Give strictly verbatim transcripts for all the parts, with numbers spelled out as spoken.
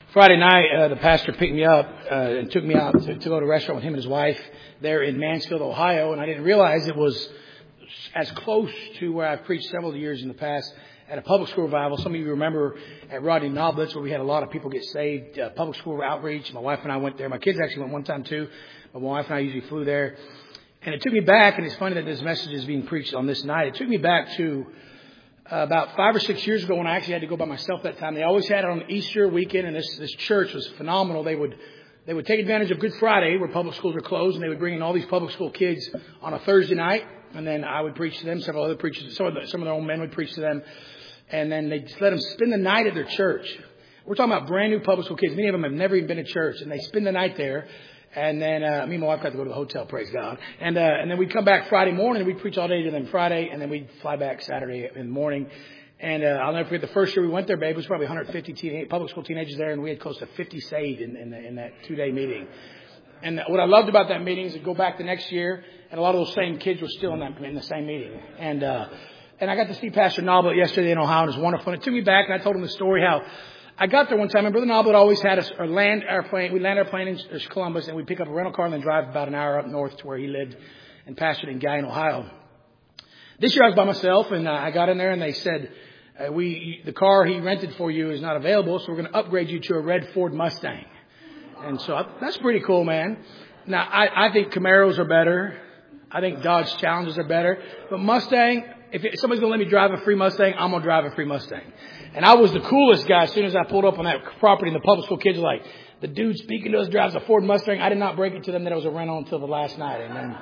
Friday night, uh, the pastor picked me up uh, and took me out to, to go to a restaurant with him and his wife there in Mansfield, Ohio. And I didn't realize it was as close to where I've preached several years in the past at a public school revival. Some of you remember at Rodney Knoblitz where we had a lot of people get saved, uh, public school outreach. My wife and I went there. My kids actually went one time too, but my wife and I usually flew there. And it took me back, and it's funny that this message is being preached on this night. It took me back to Uh, about five or six years ago when I actually had to go by myself that time. They always had it on Easter weekend, and this, this church was phenomenal. They would, they would take advantage of Good Friday where public schools are closed, and they would bring in all these public school kids on a Thursday night, and then I would preach to them. Several other preachers, some of, the, some of their own men would preach to them, and then they'd just let them spend the night at their church. We're talking about brand new public school kids. Many of them have never even been to church, and they spend the night there. And then uh, me and my wife got to go to the hotel, praise God. And uh, and then we'd come back Friday morning, and we'd preach all day to them Friday, and then we'd fly back Saturday in the morning. And uh, I'll never forget the first year we went there, babe. It was probably one hundred fifty teen- public school teenagers there, and we had close to fifty saved in, in, the, in that two-day meeting. And what I loved about that meeting is to go back the next year, and a lot of those same kids were still in that in the same meeting. And uh, and I got to see Pastor Noblet yesterday in Ohio, and it was wonderful. And it took me back, and I told him the story how I got there one time, and Brother Noblet always had us or land our plane. We land our plane in Columbus, and we'd pick up a rental car and then drive about an hour up north to where he lived and pastored in Guyan, Ohio. This year I was by myself, and uh, I got in there, and they said, Uh, we, the car he rented for you is not available, so we're going to upgrade you to a red Ford Mustang. And so I, that's pretty cool, man. Now, I, I think Camaros are better. I think Dodge Challengers are better. But Mustang, if, it, if somebody's going to let me drive a free Mustang, I'm going to drive a free Mustang. And I was the coolest guy as soon as I pulled up on that property, and the public school kids were like, the dude speaking to us drives a Ford Mustang. I did not break it to them that it was a rental until the last night. And then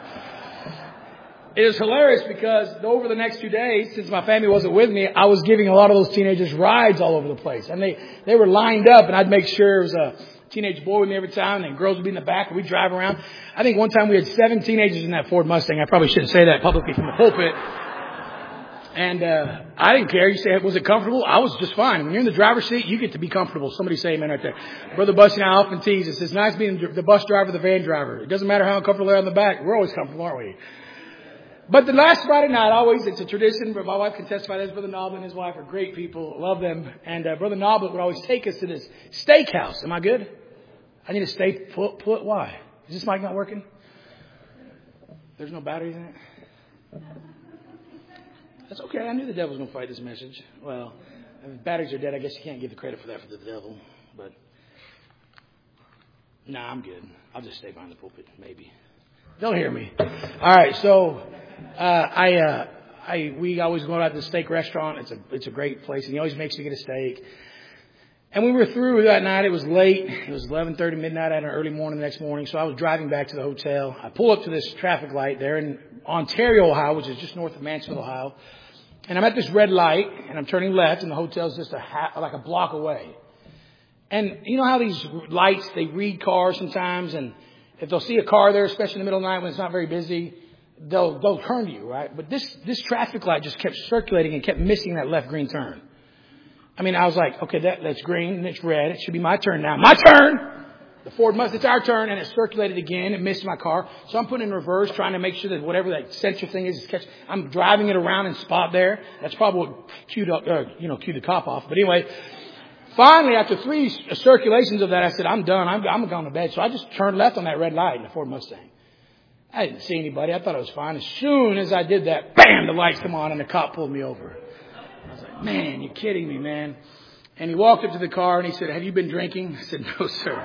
it was hilarious because over the next two days, since my family wasn't with me, I was giving a lot of those teenagers rides all over the place. And they, they were lined up, and I'd make sure it was a teenage boy with me every time, and girls would be in the back, and we'd drive around. I think one time we had seven teenagers in that Ford Mustang. I probably shouldn't say that publicly from the pulpit. And uh I didn't care. You say, was it comfortable? I was just fine. When you're in the driver's seat, you get to be comfortable. Somebody say amen right there. Brother Bussy and I often tease. It's, it's nice being the bus driver, the van driver. It doesn't matter how uncomfortable they're on the back. We're always comfortable, aren't we? But the last Friday night, always, it's a tradition, but my wife can testify this. Brother Noblet and his wife are great people. Love them. And uh, Brother Noblet would always take us to this steakhouse. Am I good? I need a steak. Put, put, why? Is this mic not working? There's no batteries in it? That's okay. I knew the devil was going to fight this message. Well, if batteries are dead, I guess you can't give the credit for that for the devil. But, nah, I'm good. I'll just stay behind the pulpit, maybe. Don't hear me. All right, so uh, I, uh, I, we always go out to the steak restaurant. It's a, it's a great place, and he always makes you get a steak. And we were through that night. It was late. It was eleven thirty midnight. I had an early morning the next morning, so I was driving back to the hotel. I pull up to this traffic light there in Ontario, Ohio, which is just north of Mansfield, Ohio. And I'm at this red light, and I'm turning left, and the hotel's just a ha- like a block away. And you know how these lights, they read cars sometimes, and if they'll see a car there, especially in the middle of the night when it's not very busy, they'll they'll turn to you, right? But this this traffic light just kept circulating and kept missing that left green turn. I mean, I was like, okay, that that's green and it's red. It should be my turn now. My turn! The Ford Mustang, it's our turn, and it circulated again. It missed my car. So I'm putting in reverse, trying to make sure that whatever that sensor thing is, is catch. I'm driving it around and spot there. That's probably what queued up, uh, you know, queued the cop off. But anyway, finally, after three circulations of that, I said, I'm done. I'm, I'm going to bed. So I just turned left on that red light in the Ford Mustang. I didn't see anybody. I thought it was fine. As soon as I did that, bam, the lights come on, and the cop pulled me over. I was like, man, you're kidding me, man. And he walked up to the car, and he said, have you been drinking? I said, no, sir.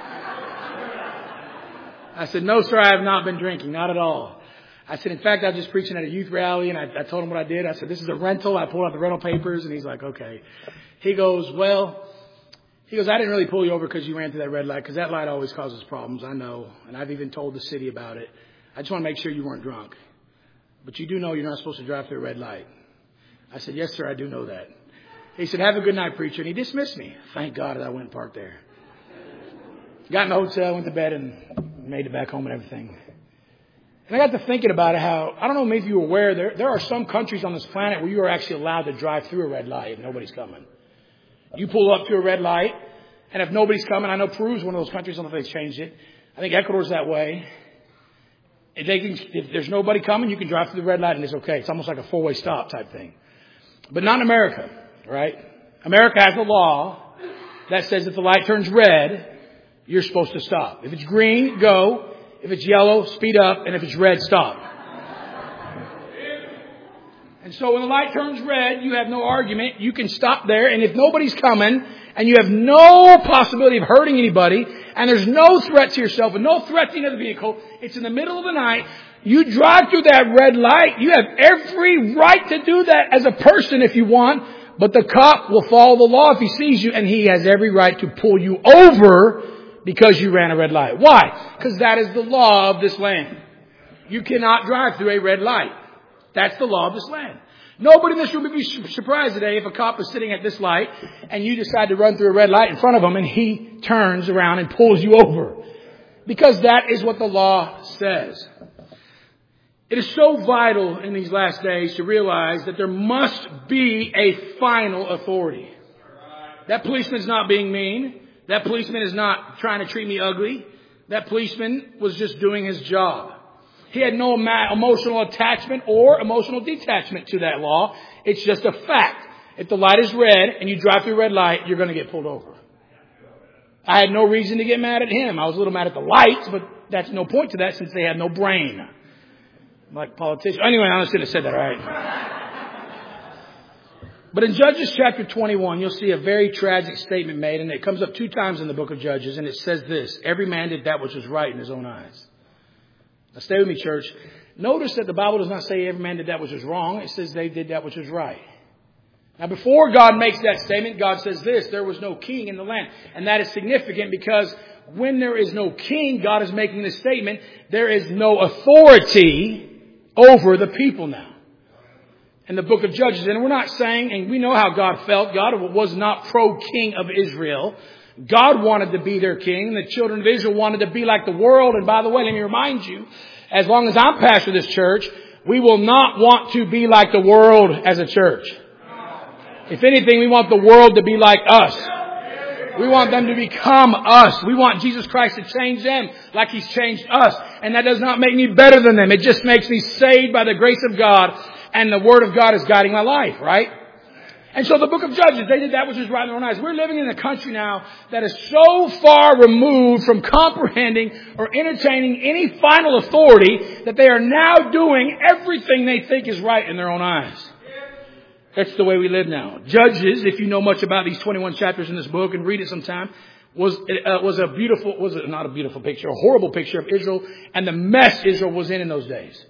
I said, no, sir, I have not been drinking. Not at all. I said, in fact, I was just preaching at a youth rally, and I, I told him what I did. I said, this is a rental. I pulled out the rental papers, and he's like, okay. He goes, well, he goes, I didn't really pull you over because you ran through that red light, because that light always causes problems. I know. And I've even told the city about it. I just want to make sure you weren't drunk. But you do know you're not supposed to drive through a red light. I said, yes, sir, I do know that. He said, have a good night, preacher. And he dismissed me. Thank God that I went and parked there. Got in the hotel, went to bed, and made it back home and everything. And I got to thinking about it, how, I don't know, maybe you were aware, there, there are some countries on this planet where you are actually allowed to drive through a red light if nobody's coming. You pull up to a red light, and if nobody's coming, I know Peru is one of those countries, I don't know if they've changed it. I think Ecuador's that way. If, they can, if there's nobody coming, you can drive through the red light and it's okay. It's almost like a four-way stop type thing. But not in America, right? America has a law. that says if the light turns red, you're supposed to stop. If it's green, go. If it's yellow, speed up. And if it's red, stop. And so when the light turns red, you have no argument. You can stop there. And if nobody's coming and you have no possibility of hurting anybody and there's no threat to yourself and no threat to any other vehicle, it's in the middle of the night. You drive through that red light. You have every right to do that as a person if you want. But the cop will follow the law if he sees you, and he has every right to pull you over because you ran a red light. Why? Because that is the law of this land. You cannot drive through a red light. That's the law of this land. Nobody in this room would be surprised today if a cop is sitting at this light and you decide to run through a red light in front of him and he turns around and pulls you over. Because that is what the law says. It is so vital in these last days to realize that there must be a final authority. That policeman's not being mean. That policeman is not trying to treat me ugly. That policeman was just doing his job. He had no emotional attachment or emotional detachment to that law. It's just a fact. If the light is red and you drive through a red light, you're going to get pulled over. I had no reason to get mad at him. I was a little mad at the lights, but that's no point to that since they had no brain. Like politicians. Anyway, I should have said that right. But in Judges chapter twenty-one, you'll see a very tragic statement made, and it comes up two times in the book of Judges, and it says this: every man did that which was right in his own eyes. Now stay with me, church. Notice that the Bible does not say every man did that which was wrong. It says they did that which was right. Now before God makes that statement, God says this: there was no king in the land. And that is significant because when there is no king, God is making this statement, there is no authority over the people now. In the book of Judges, and we're not saying, and we know how God felt. God was not pro-king of Israel. God wanted to be their king, and the children of Israel wanted to be like the world. And by the way, let me remind you, as long as I'm pastor of this church, we will not want to be like the world as a church. If anything, we want the world to be like us. We want them to become us. We want Jesus Christ to change them like He's changed us. And that does not make me better than them. It just makes me saved by the grace of God. And the Word of God is guiding my life, right? And so the book of Judges, they did that which was right in their own eyes. We're living in a country now that is so far removed from comprehending or entertaining any final authority that they are now doing everything they think is right in their own eyes. That's the way we live now. Judges, if you know much about these twenty-one chapters in this book and read it sometime, was uh, was a beautiful, was it not a beautiful picture, a horrible picture of Israel and the mess Israel was in in those days.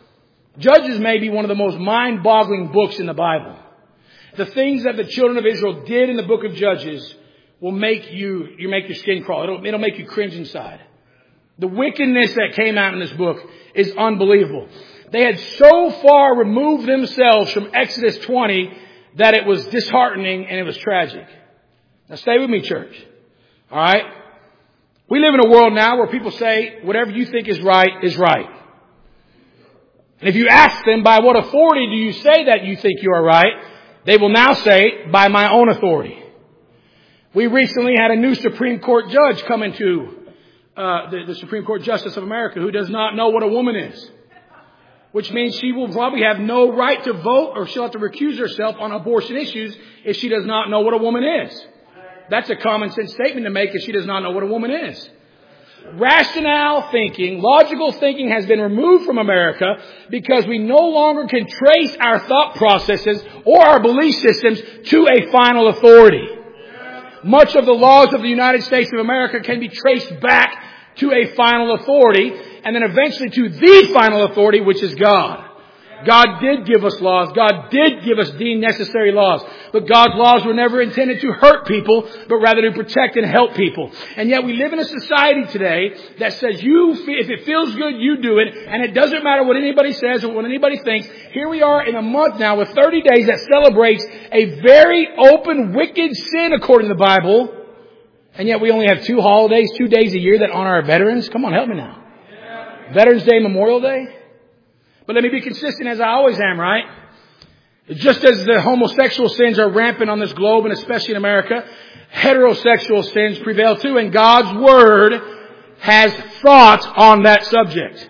Judges may be one of the most mind-boggling books in the Bible. The things that the children of Israel did in the book of Judges will make you, you make your skin crawl. It'll, it'll make you cringe inside. The wickedness that came out in this book is unbelievable. They had so far removed themselves from Exodus twenty that it was disheartening and it was tragic. Now stay with me, church. All right? We live in a world now where people say whatever you think is right is right. And if you ask them, by what authority do you say that you think you are right? They will now say, by my own authority. We recently had a new Supreme Court judge come into uh, the, the Supreme Court Justice of America who does not know what a woman is. Which means she will probably have no right to vote, or she'll have to recuse herself on abortion issues if she does not know what a woman is. That's a common sense statement to make if she does not know what a woman is. Rationale thinking, logical thinking has been removed from America because we no longer can trace our thought processes or our belief systems to a final authority. Much of the laws of the United States of America can be traced back to a final authority, and then eventually to the final authority, which is God. God did give us laws. God did give us deemed necessary laws. But God's laws were never intended to hurt people, but rather to protect and help people. And yet we live in a society today that says you, if it feels good, you do it. And it doesn't matter what anybody says or what anybody thinks. Here we are in a month now with thirty days that celebrates a very open, wicked sin according to the Bible. And yet we only have two holidays, two days a year that honor our veterans. Come on, help me now. Veterans Day, Memorial Day. But let me be consistent as I always am, right? Just as the homosexual sins are rampant on this globe, and especially in America, heterosexual sins prevail too. And God's Word has thoughts on that subject.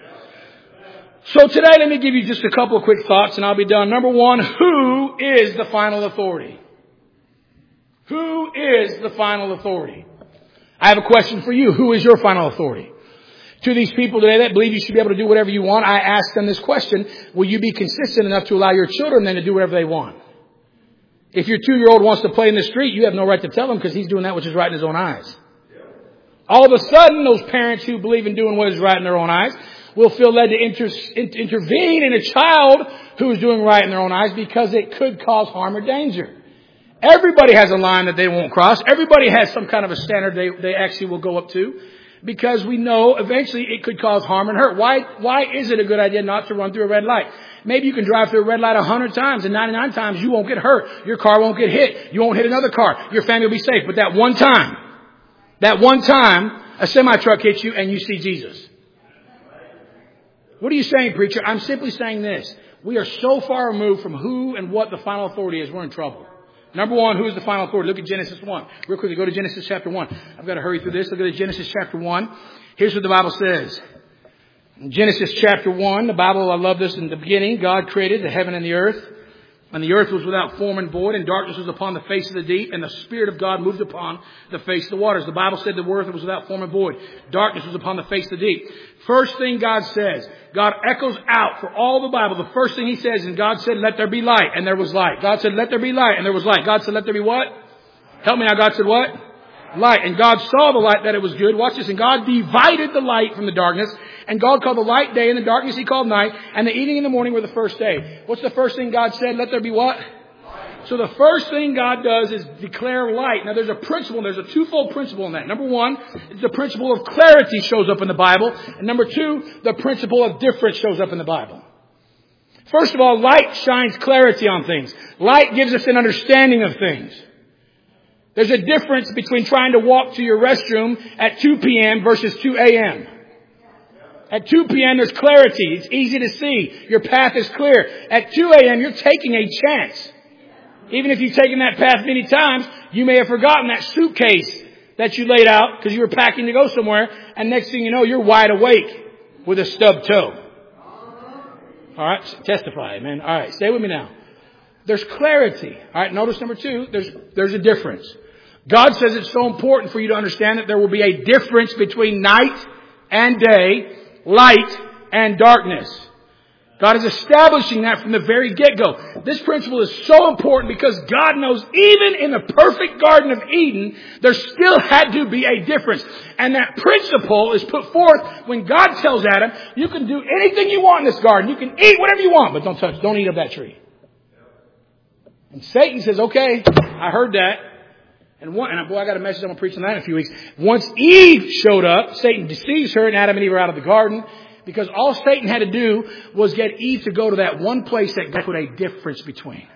So today, let me give you just a couple of quick thoughts and I'll be done. Number one, who is the final authority? Who is the final authority? I have a question for you. Who is your final authority? To these people today that believe you should be able to do whatever you want, I ask them this question. Will you be consistent enough to allow your children then to do whatever they want? If your two-year-old wants to play in the street, you have no right to tell him because he's doing that which is right in his own eyes. All of a sudden, those parents who believe in doing what is right in their own eyes will feel led to inter- intervene in a child who is doing right in their own eyes because it could cause harm or danger. Everybody has a line that they won't cross. Everybody has some kind of a standard they, they actually will go up to because we know eventually it could cause harm and hurt. Why, why is it a good idea not to run through a red light? Maybe you can drive through a red light a hundred times and ninety-nine times you won't get hurt. Your car won't get hit. You won't hit another car. Your family will be safe. But that one time, that one time, a semi-truck hits you and you see Jesus. What are you saying, preacher? I'm simply saying this. We are so far removed from who and what the final authority is, we're in trouble. Number one, who is the final authority? Look at Genesis one. Real quickly, go to Genesis chapter one. I've got to hurry through this. Look at Genesis chapter one. Here's what the Bible says. In Genesis chapter one, the Bible, I love this in the beginning. God created the heaven and the earth. And the earth was without form and void, and darkness was upon the face of the deep, and the Spirit of God moved upon the face of the waters. The Bible said the earth was without form and void. Darkness was upon the face of the deep. First thing God says, God echoes out for all the Bible. The first thing He says, and God said, let there be light, and there was light. God said, let there be light, and there was light. God said, let there be what? Help me now. God said what? Light. And God saw the light that it was good. Watch this. And God divided the light from the darkness. And God called the light day, and the darkness He called night. And the evening and the morning were the first day. What's the first thing God said? Let there be what? Light. So the first thing God does is declare light. Now there's a principle, there's a twofold principle in that. Number one, the principle of clarity shows up in the Bible. And number two, the principle of difference shows up in the Bible. First of all, light shines clarity on things. Light gives us an understanding of things. There's a difference between trying to walk to your restroom at two p.m. versus two a.m. At two p.m. there's clarity. It's easy to see. Your path is clear. At two a.m. you're taking a chance. Even if you've taken that path many times, you may have forgotten that suitcase that you laid out because you were packing to go somewhere. And next thing you know, you're wide awake with a stubbed toe. All right. Testify, man. All right. Stay with me now. There's clarity. All right. Notice number two, there's, there's a difference. God says it's so important for you to understand that there will be a difference between night and day, light and darkness. God is establishing that from the very get-go. This principle is so important because God knows even in the perfect Garden of Eden, there still had to be a difference. And that principle is put forth when God tells Adam, you can do anything you want in this garden. You can eat whatever you want, but don't touch, don't eat of that tree. And Satan says, okay, I heard that. And one, and boy, I got a message I'm going to preach on that in a few weeks. Once Eve showed up, Satan deceives her and Adam and Eve are out of the garden because all Satan had to do was get Eve to go to that one place that God put a difference between.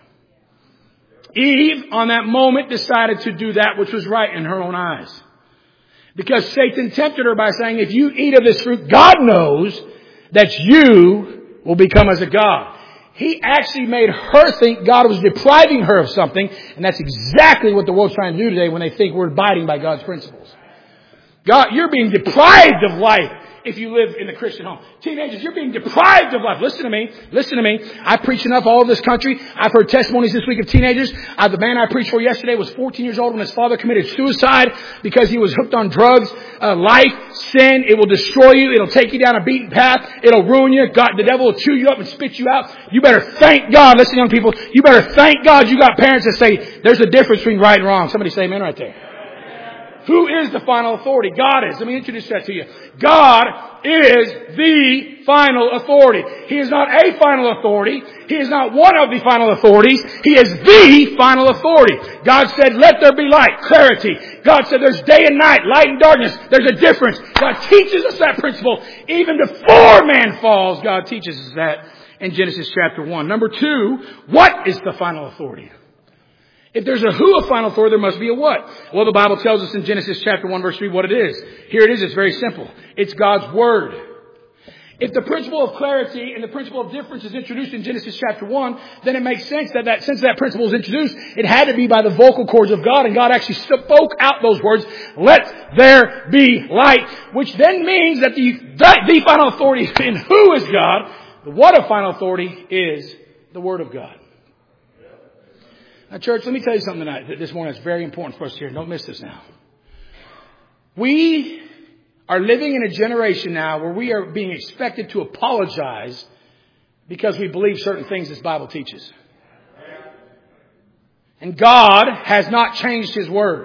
Eve, on that moment, decided to do that which was right in her own eyes. Because Satan tempted her by saying, if you eat of this fruit, God knows that you will become as a God. He actually made her think God was depriving her of something. And that's exactly what the world's trying to do today when they think we're abiding by God's principles. God, you're being deprived of life if you live in the Christian home. Teenagers, you're being deprived of life. Listen to me. Listen to me. I preach enough all over this country. I've heard testimonies this week of teenagers. Uh, the man I preached for yesterday was fourteen years old when his father committed suicide because he was hooked on drugs. Uh, life, sin, it will destroy you. It'll take you down a beaten path. It'll ruin you. God, the devil will chew you up and spit you out. You better thank God. Listen, young people, you better thank God you got parents that say there's a difference between right and wrong. Somebody say amen right there. Who is the final authority? God is. Let me introduce that to you. God is the final authority. He is not a final authority. He is not one of the final authorities. He is the final authority. God said, let there be light, clarity. God said there's day and night, light and darkness. There's a difference. God teaches us that principle. Even before man falls, God teaches us that in Genesis chapter one. Number two, what is the final authority? If there's a who of final authority, there must be a what. Well, the Bible tells us in Genesis chapter one, verse three, what it is. Here it is. It's very simple. It's God's Word. If the principle of clarity and the principle of difference is introduced in Genesis chapter one, then it makes sense that, that since that principle was introduced, it had to be by the vocal cords of God, and God actually spoke out those words, let there be light, which then means that the, the, the final authority in who is God, the what of final authority is the Word of God. Now, church, let me tell you something tonight, this morning that's very important for us here. Don't miss this now. We are living in a generation now where we are being expected to apologize because we believe certain things this Bible teaches. And God has not changed His Word.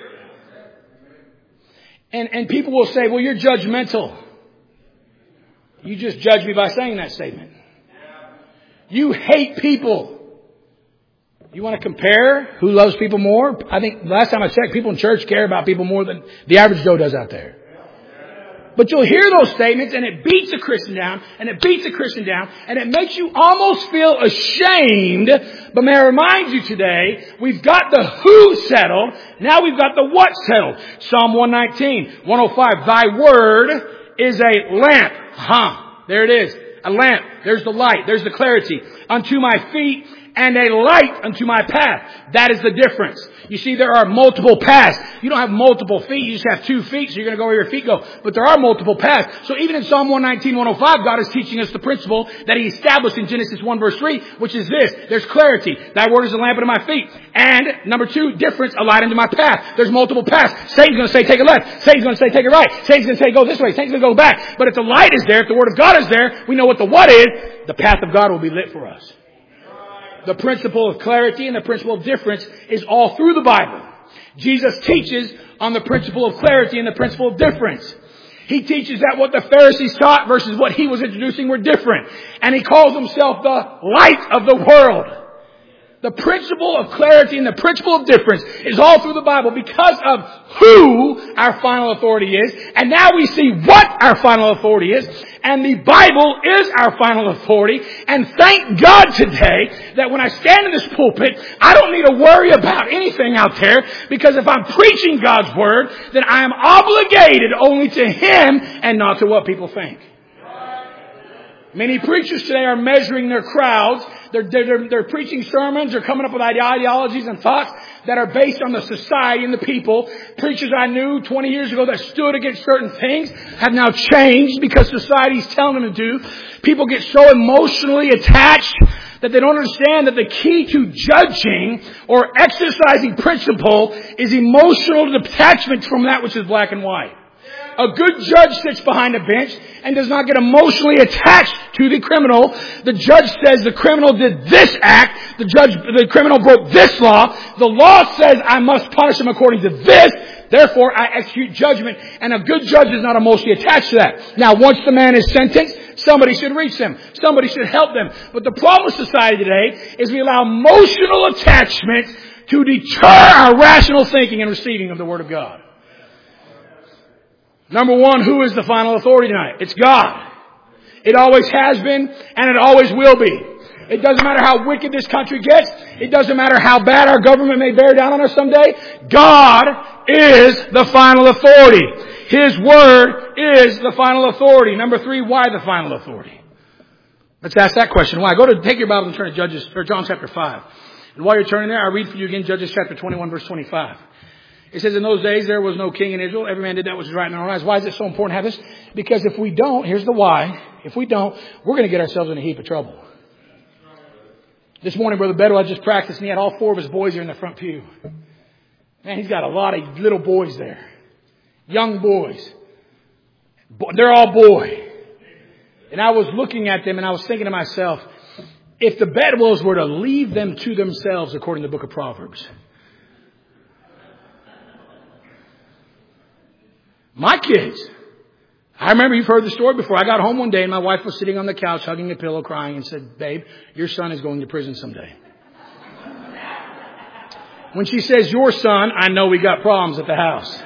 And, and people will say, well, you're judgmental. You just judge me by saying that statement. You hate people. You want to compare who loves people more? I think last time I checked, people in church care about people more than the average Joe does out there. But you'll hear those statements and it beats a Christian down and it beats a Christian down and it makes you almost feel ashamed. But may I remind you today, we've got the who settled. Now we've got the what settled. Psalm one nineteen, one oh five, thy word is a lamp. Huh. There it is. A lamp. There's the light. There's the clarity. Unto my feet and a light unto my path. That is the difference. You see, there are multiple paths. You don't have multiple feet. You just have two feet, so you're going to go where your feet go. But there are multiple paths. So even in Psalm one nineteen, one oh five, God is teaching us the principle that He established in Genesis one verse three, which is this. There's clarity. Thy word is a lamp unto my feet. And number two, difference, a light unto my path. There's multiple paths. Satan's going to say, take a left. Satan's going to say, take a right. Satan's going to say, go this way. Satan's going to go back. But if the light is there, if the word of God is there, we know what the what is. The path of God will be lit for us. The principle of clarity and the principle of difference is all through the Bible. Jesus teaches on the principle of clarity and the principle of difference. He teaches that what the Pharisees taught versus what He was introducing were different. And He calls Himself the light of the world. The principle of clarity and the principle of difference is all through the Bible because of who our final authority is. And now we see what our final authority is. And the Bible is our final authority. And thank God today that when I stand in this pulpit, I don't need to worry about anything out there. Because if I'm preaching God's Word, then I am obligated only to Him and not to what people think. Many preachers today are measuring their crowds. They're, they're, they're preaching sermons. They're coming up with ideologies and thoughts that are based on the society and the people. Preachers I knew twenty years ago that stood against certain things have now changed because society's telling them to do. People get so emotionally attached that they don't understand that the key to judging or exercising principle is emotional detachment from that which is black and white. A good judge sits behind a bench and does not get emotionally attached to the criminal. The judge says the criminal did this act. The judge, the criminal broke this law. The law says I must punish him according to this. Therefore, I execute judgment. And a good judge is not emotionally attached to that. Now, once the man is sentenced, somebody should reach them. Somebody should help them. But the problem with society today is we allow emotional attachment to deter our rational thinking and receiving of the Word of God. Number one, who is the final authority tonight? It's God. It always has been, and it always will be. It doesn't matter how wicked this country gets. It doesn't matter how bad our government may bear down on us someday. God is the final authority. His Word is the final authority. Number three, why the final authority? Let's ask that question. Why? Go to, take your Bible and turn to Judges, or John chapter five. And while you're turning there, I'll read for you again Judges chapter twenty-one, verse twenty-five. It says, in those days there was no king in Israel. Every man did that which was right in their own eyes. Why is it so important to have this? Because if we don't, here's the why. If we don't, we're going to get ourselves in a heap of trouble. This morning, Brother Bedwell had just practiced, and he had all four of his boys here in the front pew. Man, he's got a lot of little boys there. Young boys. They're all boy. And I was looking at them, and I was thinking to myself, if the Bedwells were to leave them to themselves, according to the book of Proverbs, my kids. I remember you've heard the story before. I got home one day and my wife was sitting on the couch hugging a pillow crying and said, babe, your son is going to prison someday. When she says your son, I know we got problems at the house.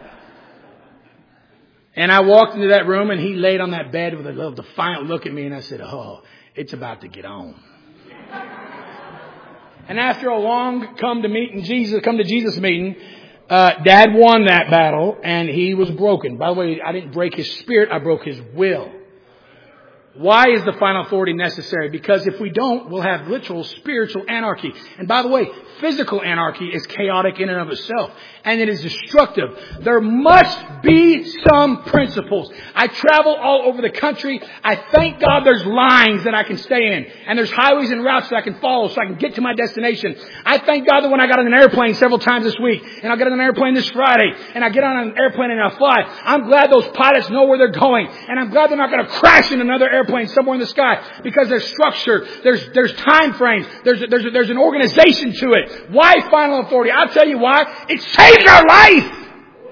And I walked into that room and he laid on that bed with a little defiant look at me and I said, oh, it's about to get on. And after a long come to meeting Jesus, come to Jesus meeting, Uh, Dad won that battle and he was broken. By the way, I didn't break his spirit. I broke his will. Why is the final authority necessary? Because if we don't, we'll have literal spiritual anarchy. And by the way, physical anarchy is chaotic in and of itself. And it is destructive. There must be some principles. I travel all over the country. I thank God there's lines that I can stay in. And there's highways and routes that I can follow so I can get to my destination. I thank God that when I got on an airplane several times this week, and I'll get on an airplane this Friday, and I get on an airplane and I'll fly, I'm glad those pilots know where they're going. And I'm glad they're not going to crash in another airplane somewhere in the sky, because there's structure, there's there's time frames, there's there's there's an organization to it. Why final authority? I'll tell you why. It saves our life.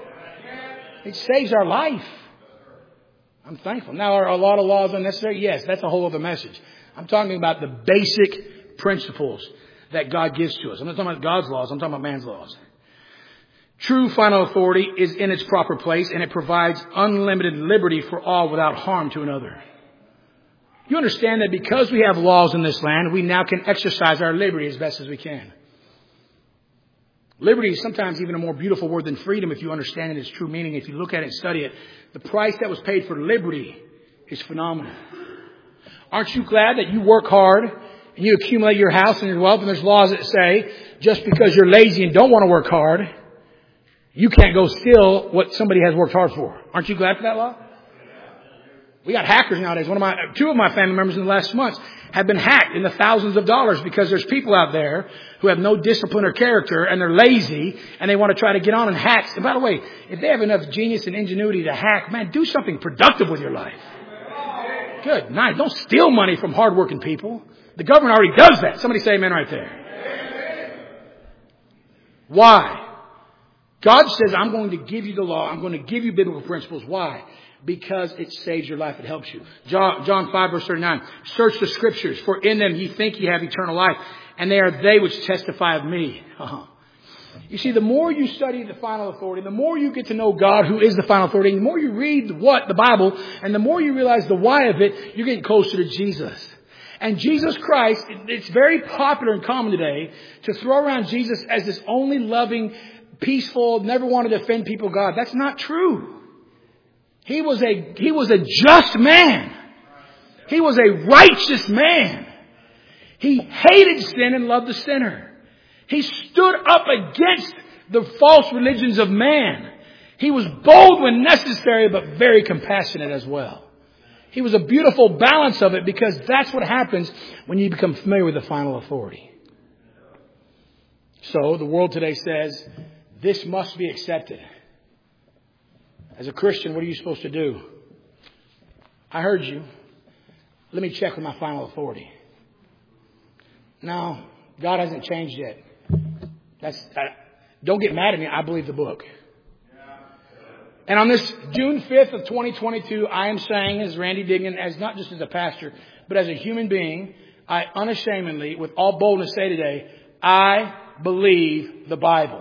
It saves our life. I'm thankful. Now, are a lot of laws unnecessary? Yes, that's a whole other message. I'm talking about the basic principles that God gives to us. I'm not talking about God's laws. I'm talking about man's laws. True final authority is in its proper place, and it provides unlimited liberty for all without harm to another. You understand that because we have laws in this land, we now can exercise our liberty as best as we can. Liberty is sometimes even a more beautiful word than freedom if you understand it its true meaning. If you look at it and study it, the price that was paid for liberty is phenomenal. Aren't you glad that you work hard and you accumulate your house and your wealth, and there's laws that say just because you're lazy and don't want to work hard, you can't go steal what somebody has worked hard for? Aren't you glad for that law? We got hackers nowadays. One of my, two of my family members in the last months have been hacked in the thousands of dollars because there's people out there who have no discipline or character, and they're lazy, and they want to try to get on and hack. And by the way, if they have enough genius and ingenuity to hack, man, do something productive with your life. Good night. Don't steal money from hardworking people. The government already does that. Somebody say amen right there. Why? God says, I'm going to give you the law. I'm going to give you biblical principles. Why? Because it saves your life. It helps you. John, John five verse thirty-nine. Search the scriptures, for in them ye think ye have eternal life, and they are they which testify of me. Uh-huh. You see, the more you study the final authority, the more you get to know God, who is the final authority, and the more you read what, the Bible, and the more you realize the why of it, you're getting closer to Jesus. And Jesus Christ, it's very popular and common today to throw around Jesus as this only loving, peaceful, never wanted to offend people God. That's not true. He was a, he was a just man. He was a righteous man. He hated sin and loved the sinner. He stood up against the false religions of man. He was bold when necessary, but very compassionate as well. He was a beautiful balance of it, because that's what happens when you become familiar with the final authority. So the world today says, this must be accepted. As a Christian, what are you supposed to do? I heard you. Let me check with my final authority. No, God hasn't changed yet. That's I, don't get mad at me. I believe the book. And on this June fifth of twenty twenty-two, I am saying, as Randy Dignan, as not just as a pastor, but as a human being, I unashamedly, with all boldness, say today, I believe the Bible.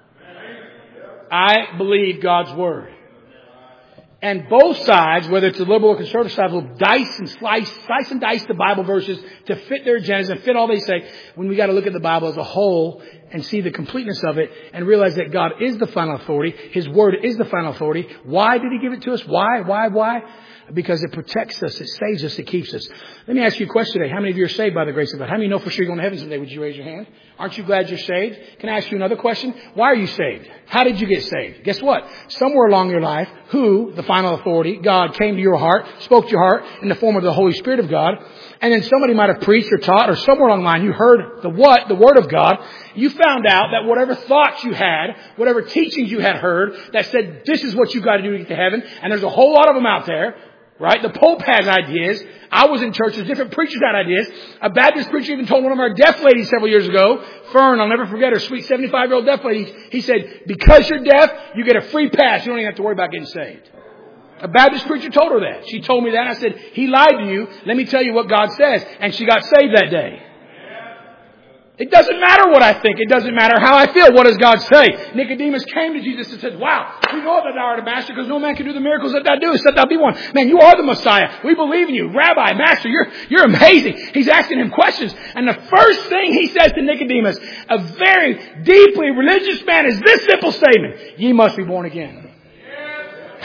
I believe God's Word. And both sides, whether it's the liberal or conservative side, will dice and slice, slice and dice the Bible verses to fit their agendas and fit all they say, when we got to look at the Bible as a whole and see the completeness of it and realize that God is the final authority. His Word is the final authority. Why did He give it to us? Why? Why? Why? Because it protects us, it saves us, it keeps us. Let me ask you a question today. How many of you are saved by the grace of God? How many know for sure you're going to heaven someday? Would you raise your hand? Aren't you glad you're saved? Can I ask you another question? Why are you saved? How did you get saved? Guess what? Somewhere along your life, who, the final authority, God, came to your heart, spoke to your heart in the form of the Holy Spirit of God, and then somebody might have preached or taught, or somewhere along the line you heard the what, the Word of God. You found out that whatever thoughts you had, whatever teachings you had heard that said this is what you got to do to get to heaven, and there's a whole lot of them out there. Right? The Pope has ideas. I was in churches. Different preachers had ideas. A Baptist preacher even told one of our deaf ladies several years ago, Fern, I'll never forget her, sweet seventy-five-year-old deaf lady. He said, because you're deaf, you get a free pass. You don't even have to worry about getting saved. A Baptist preacher told her that. She told me that. I said, he lied to you. Let me tell you what God says. And she got saved that day. It doesn't matter what I think. It doesn't matter how I feel. What does God say? Nicodemus came to Jesus and said, wow, we know that thou art a master, because no man can do the miracles that thou doest, except thou be one. Man, you are the Messiah. We believe in you. Rabbi, master, you're, you're amazing. He's asking him questions. And the first thing he says to Nicodemus, a very deeply religious man, is this simple statement: ye must be born again.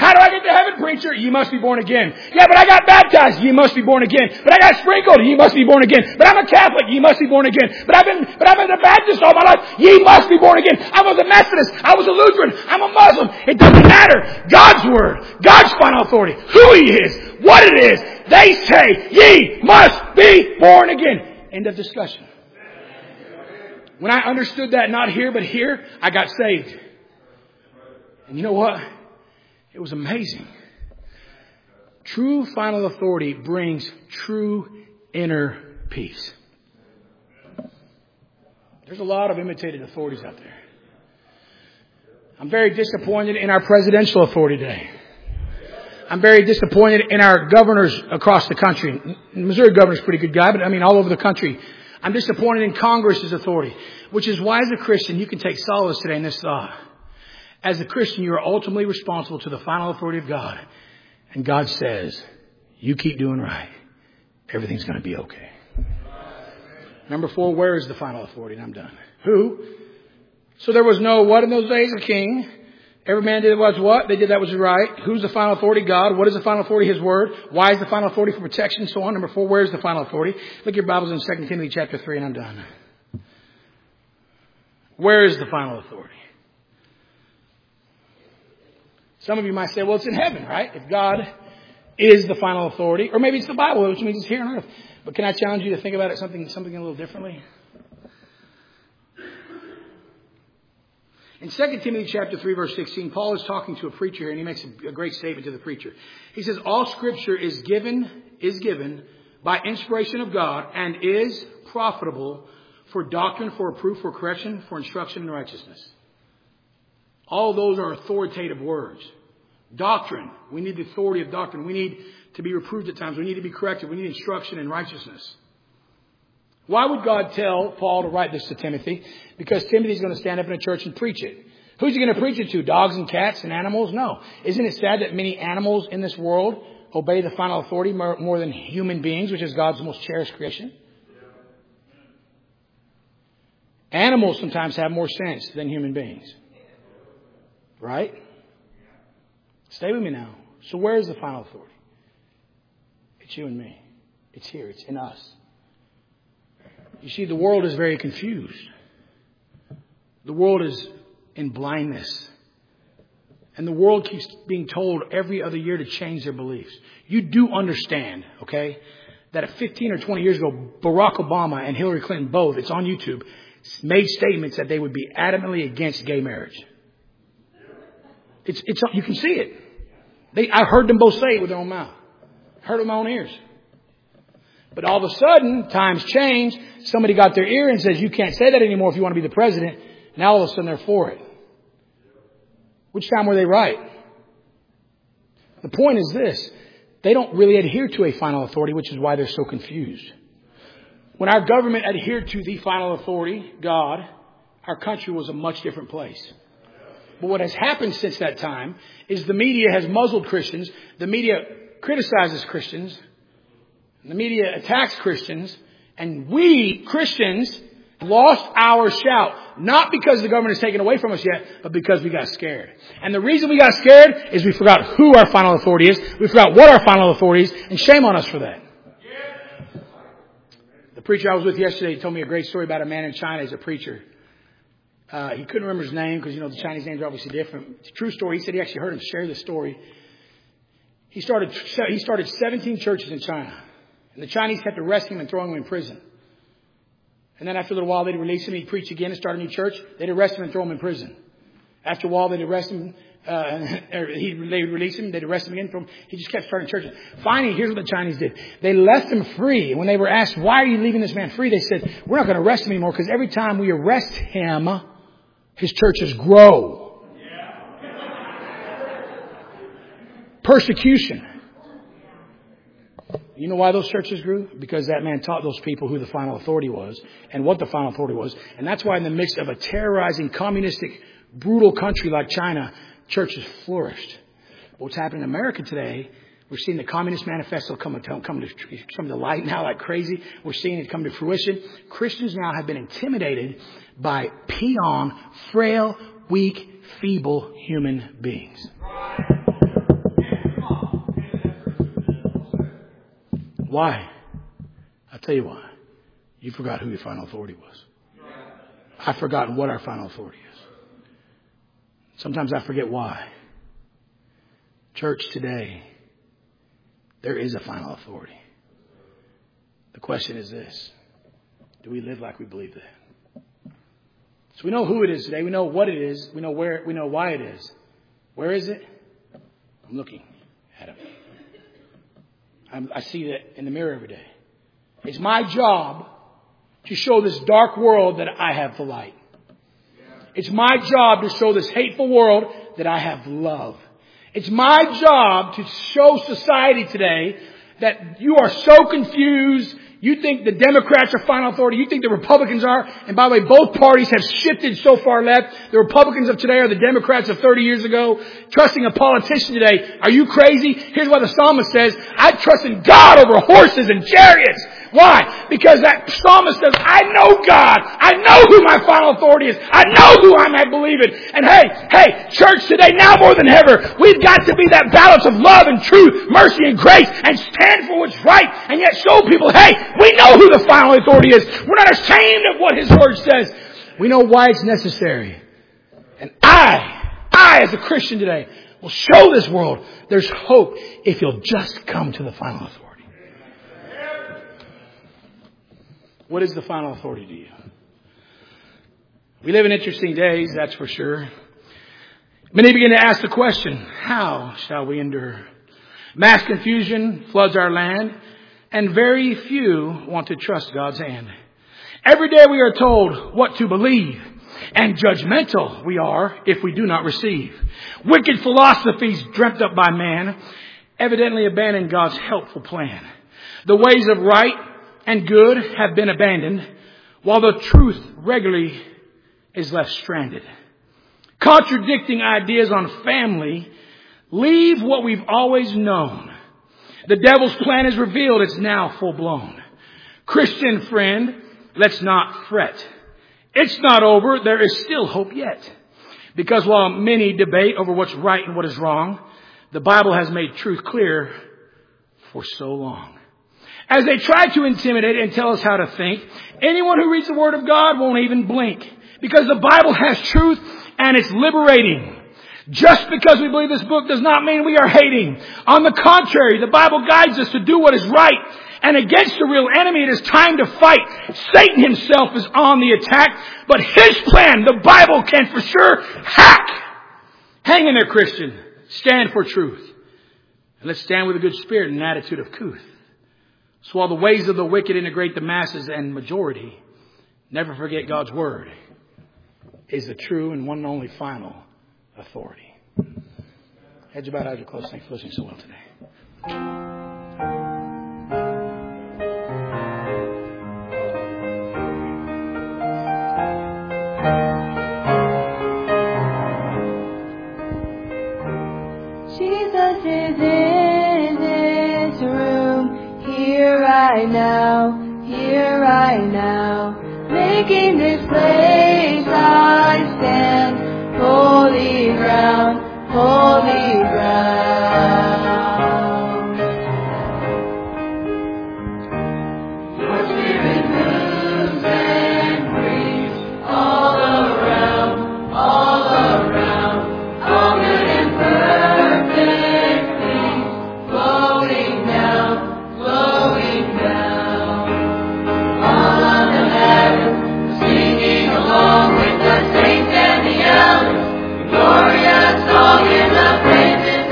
How do I get to heaven, preacher? You must be born again. Yeah, but I got baptized. You must be born again. But I got sprinkled. You must be born again. But I'm a Catholic. You must be born again. But I've been, but I've been a Baptist all my life. You must be born again. I was a Methodist. I was a Lutheran. I'm a Muslim. It doesn't matter. God's Word, God's final authority, who He is, what it is. They say, ye must be born again. End of discussion. When I understood that, not here but here, I got saved. And you know what? It was amazing. True final authority brings true inner peace. There's a lot of imitated authorities out there. I'm very disappointed in our presidential authority today. I'm very disappointed in our governors across the country. Missouri governor's a pretty good guy, but I mean all over the country. I'm disappointed in Congress's authority, which is why as a Christian you can take solace today in this thought. As a Christian, you are ultimately responsible to the final authority of God. And God says, you keep doing right. Everything's going to be okay. Number four, where is the final authority? And I'm done. Who? So there was no what in those days? A king. Every man did was what? They did that was right. Who's the final authority? God. What is the final authority? His Word. Why is the final authority for protection? So on. Number four, where is the final authority? Look at your Bibles in Second Timothy chapter three and I'm done. Where is the final authority? Some of you might say, well, it's in heaven, right? If God is the final authority, or maybe it's the Bible, which means it's here on earth. But can I challenge you to think about it something, something a little differently? In Second Timothy chapter three, verse sixteen, Paul is talking to a preacher here, and he makes a great statement to the preacher. He says, all Scripture is given, is given by inspiration of God and is profitable for doctrine, for reproof, for correction, for instruction in righteousness. All those are authoritative words. Doctrine. We need the authority of doctrine. We need to be reproved at times. We need to be corrected. We need instruction in righteousness. Why would God tell Paul to write this to Timothy? Because Timothy's going to stand up in a church and preach it. Who's he going to preach it to? Dogs and cats and animals? No. Isn't it sad that many animals in this world obey the final authority more, more than human beings, which is God's most cherished creation? Animals sometimes have more sense than human beings. Right? Stay with me now. So where is the final authority? It's you and me. It's here. It's in us. You see, the world is very confused. The world is in blindness. And the world keeps being told every other year to change their beliefs. You do understand, okay, that fifteen or twenty years ago, Barack Obama and Hillary Clinton both, it's on YouTube, made statements that they would be adamantly against gay marriage. It's, it's, you can see it. They, I heard them both say it with their own mouth. Heard it with my own ears. But all of a sudden, times change. Somebody got their ear and says, you can't say that anymore if you want to be the president. Now all of a sudden they're for it. Which time were they right? The point is this. They don't really adhere to a final authority, which is why they're so confused. When our government adhered to the final authority, God, our country was a much different place. But what has happened since that time is the media has muzzled Christians. The media criticizes Christians. The media attacks Christians. And we, Christians, lost our shout. Not because the government is taken away from us yet, but because we got scared. And the reason we got scared is we forgot who our final authority is. We forgot what our final authority is. And shame on us for that. The preacher I was with yesterday told me a great story about a man in China. He's a preacher. Uh, he couldn't remember his name because, you know, the Chinese names are obviously different. It's a true story. He said he actually heard him share this story. He started, he started seventeen churches in China. And the Chinese kept arresting him and throwing him in prison. And then after a little while, they'd release him. He'd preach again and start a new church. They'd arrest him and throw him in prison. After a while, they'd arrest him. Uh, he'd, they'd release him. They'd arrest him again. Throw him. He just kept starting churches. Finally, here's what the Chinese did. They left him free. And when they were asked, why are you leaving this man free? They said, we're not going to arrest him anymore because every time we arrest him, his churches grow. Persecution. You know why those churches grew? Because that man taught those people who the final authority was and what the final authority was. And that's why in the midst of a terrorizing, communistic, brutal country like China, churches flourished. But what's happening in America today, we're seeing the Communist Manifesto come, come, to, come to light now like crazy. We're seeing it come to fruition. Christians now have been intimidated by peon, frail, weak, feeble human beings. Why? I'll tell you why. You forgot who your final authority was. I've forgotten what our final authority is. Sometimes I forget why. Church today, there is a final authority. The question is this. Do we live like we believe that? So we know who it is today. We know what it is. We know where. We know why it is. Where is it? I'm looking at him. I'm, I see that in the mirror every day. It's my job to show this dark world that I have the light. It's my job to show this hateful world that I have love. It's my job to show society today that you are so confused. You think the Democrats are final authority. You think the Republicans are. And by the way, both parties have shifted so far left. The Republicans of today are the Democrats of thirty years ago. Trusting a politician today. Are you crazy? Here's what the psalmist says. I trust in God over horses and chariots. Why? Because that psalmist says, I know God. I know who my final authority is. I know who I might believe in. And hey, hey, church today, now more than ever, we've got to be that balance of love and truth, mercy and grace, and stand for what's right, and yet show people, hey, we know who the final authority is. We're not ashamed of what His Word says. We know why it's necessary. And I, I as a Christian today, will show this world there's hope if you'll just come to the final authority. What is the final authority to you? We live in interesting days, that's for sure. Many begin to ask the question, how shall we endure? Mass confusion floods our land, and very few want to trust God's hand. Every day we are told what to believe, and judgmental we are if we do not receive. Wicked philosophies dreamt up by man evidently abandon God's helpful plan. The ways of right and good have been abandoned, while the truth regularly is left stranded. Contradicting ideas on family leave what we've always known. The devil's plan is revealed. It's now full blown. Christian friend, let's not fret. It's not over. There is still hope yet. Because while many debate over what's right and what is wrong, the Bible has made truth clear for so long. As they try to intimidate and tell us how to think, anyone who reads the Word of God won't even blink. Because the Bible has truth and it's liberating. Just because we believe this book does not mean we are hating. On the contrary, the Bible guides us to do what is right. And against the real enemy, it is time to fight. Satan himself is on the attack. But his plan, the Bible can for sure hack. Hang in there, Christian. Stand for truth. And let's stand with a good spirit and an attitude of couth. So while the ways of the wicked integrate the masses and majority, never forget God's Word is the true and one and only final authority. Heads about, eyes are closed. Thanks for listening so well today. Jesus is in this room, here right now, here right now, making this place I stand, holy ground, holy ground. Your spirit moves and breathes all around, all around, all good and perfect things, flowing down, flowing down. All of the heavens singing along with the saints and the elders, glorious song in the praises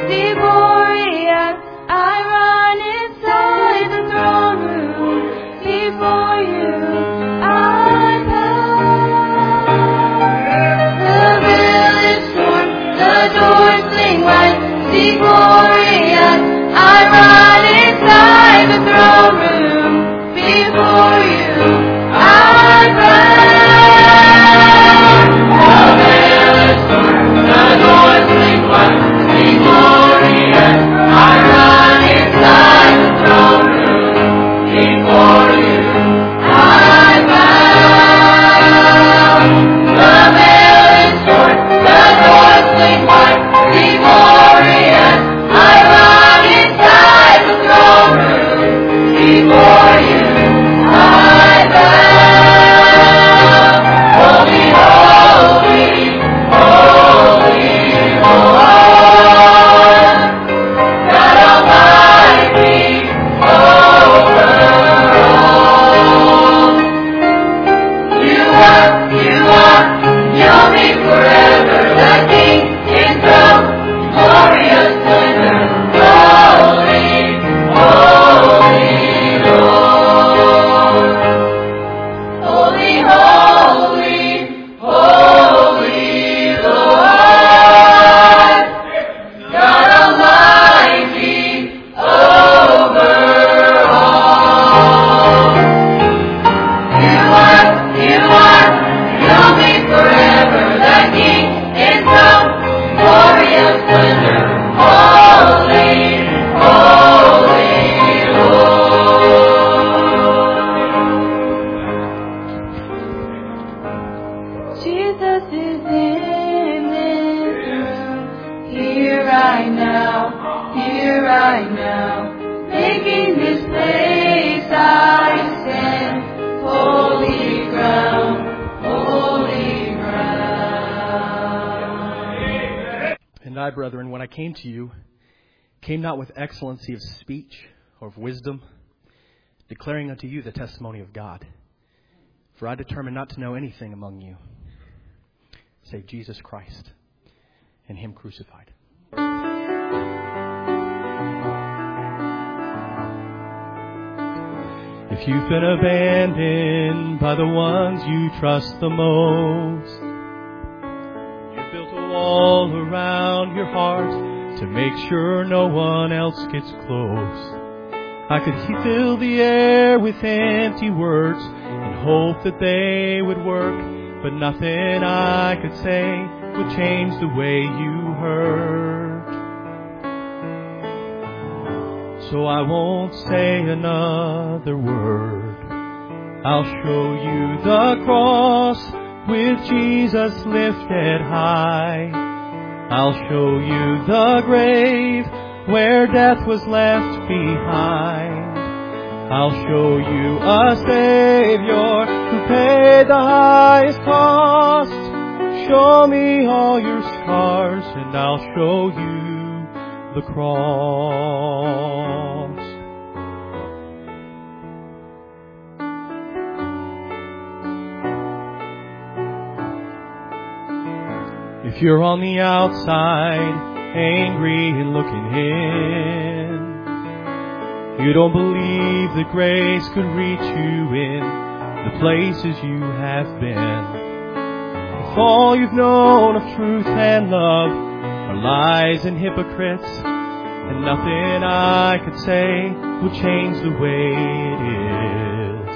victorious. I run inside the throne room. Before you, I bow. The veil is torn, the doors fling wide. Victorious. I run inside the throne room. Before you, I bow. The veil is torn, the doors fling wide. Victorious. I run inside the throne room. Before you, I bow. The veil is torn, the doors fling wide. Victorious. I run inside the throne room. Before you, I bow. Holy, holy, holy Lord, God Almighty, over all. You are, you are, you'll be forever the King enthroned, glorious splendor, holy, holy Lord. Holy, holy, holy Lord, God Almighty, over all. You are, you are, you'll be forever the King enthroned, glorious splendor, holy, holy Lord. Jesus is in this room, here right now, here right now, making this place I stand, holy ground, holy ground. And I, brethren, when I came to you, came not with excellency of speech or of wisdom, declaring unto you the testimony of God. For I determined not to know anything among you, save Jesus Christ and Him crucified. If you've been abandoned by the ones you trust the most, you've built a wall around your heart to make sure no one else gets close. I could fill the air with empty words and hope that they would work, but nothing I could say would change the way you hurt. So I won't say another word. I'll show you the cross with Jesus lifted high. I'll show you the grave where death was left behind. I'll show you a Savior who paid the highest cost. Show me all your scars and I'll show you the cross. If you're on the outside, angry and looking in, you don't believe that grace could reach you in the places you have been. If all you've known of truth and love are lies and hypocrites, and nothing I could say will change the way it is.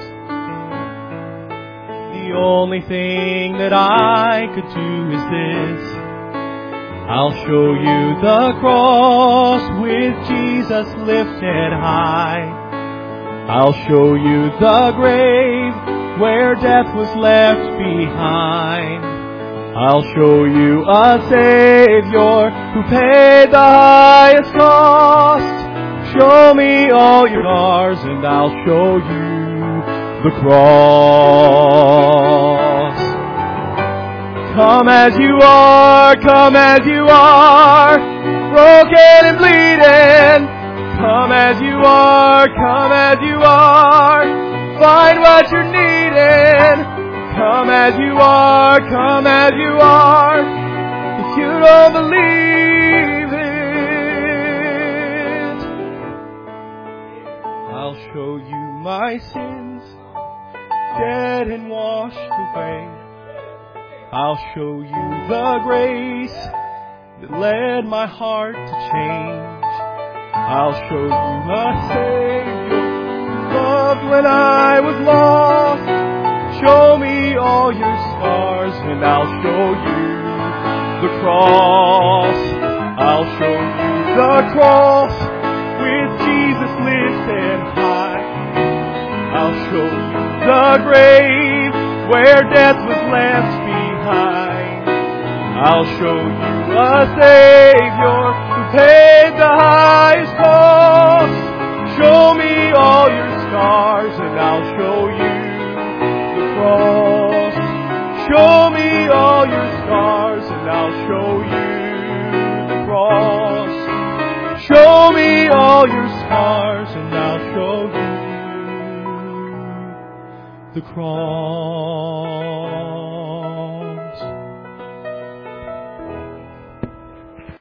The only thing that I could do is this. I'll show you the cross with Jesus lifted high. I'll show you the grave where death was left behind. I'll show you a Savior who paid the highest cost. Show me all your scars and I'll show you the cross. Come as you are, come as you are, broken and bleeding. Come as you are, come as you are, find what you're needing. Come as you are, come as you are. If you don't believe my sins, dead and washed away. I'll show you the grace that led my heart to change. I'll show you a Savior who loved when I was lost. Show me all your scars and I'll show you the cross. I'll show you the cross with Jesus lifted high. I'll show you the grave where death was left behind. I'll show you a Savior who paid the highest cost. Show me all your scars and I'll show you the cross. Show me all your scars and I'll show you the cross. Show me all your scars and I'll show you the cross.